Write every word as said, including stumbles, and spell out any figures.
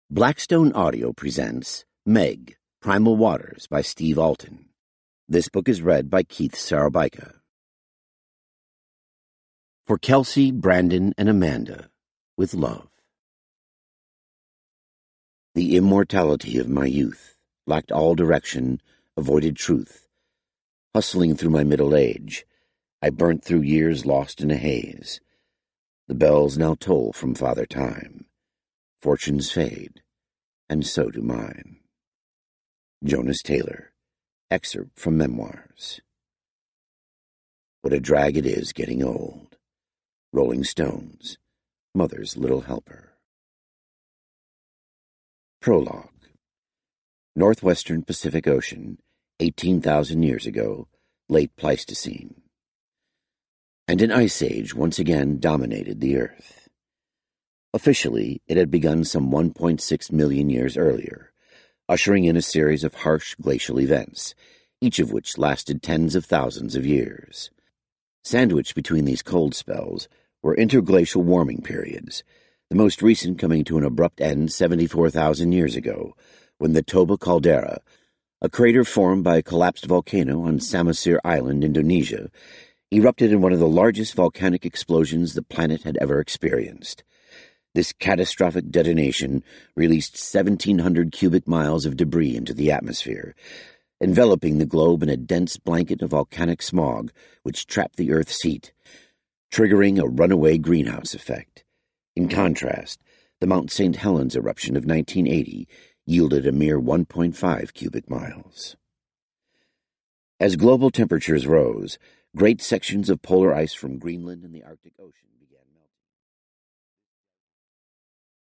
Blackstone Audio presents Meg, Primal Waters by Steve Alten. This book is read by Keith Sarabika. For Kelsey, Brandon, and Amanda, with love. The immortality of my youth lacked all direction, avoided truth. Hustling through my middle age, I burnt through years lost in a haze. The bells now toll from Father Time. Fortunes fade, and so do mine. Jonas Taylor, excerpt from Memoirs. What a drag it is getting old. Rolling Stones, Mother's Little Helper. Prologue. Northwestern Pacific Ocean, eighteen thousand years ago, late Pleistocene. And an ice age once again dominated the Earth. Officially, it had begun some one point six million years earlier, ushering in a series of harsh glacial events, each of which lasted tens of thousands of years. Sandwiched between these cold spells were interglacial warming periods, the most recent coming to an abrupt end seventy-four thousand years ago, when the Toba caldera, a crater formed by a collapsed volcano on Samosir Island, Indonesia, erupted in one of the largest volcanic explosions the planet had ever experienced. This catastrophic detonation released seventeen hundred cubic miles of debris into the atmosphere, enveloping the globe in a dense blanket of volcanic smog which trapped the Earth's heat, triggering a runaway greenhouse effect. In contrast, the Mount Saint Helens eruption of nineteen eighty yielded a mere one point five cubic miles. As global temperatures rose, great sections of polar ice from Greenland and the Arctic Ocean